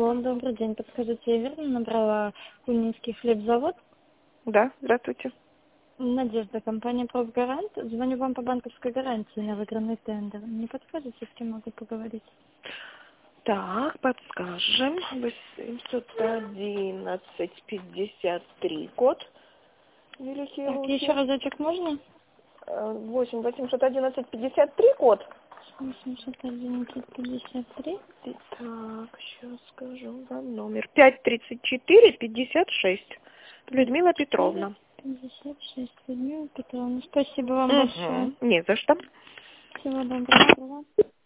Алло, добрый день. Подскажите, я верно набрала Кунинский хлебзавод? Да, здравствуйте. Надежда, компания «Профгарант». Звоню вам по банковской гарантии на выигранный тендер. Не подскажете, с кем могу поговорить? Так, подскажем. 811-53 код. Великие Так, еще руки. разочек можно? 811-53 код. 811-53. Так, сейчас скажу вам номер. 534-56. Людмила Петровна. 56. Людмила Петровна. Спасибо вам большое. Угу. Не за что. Всего доброго.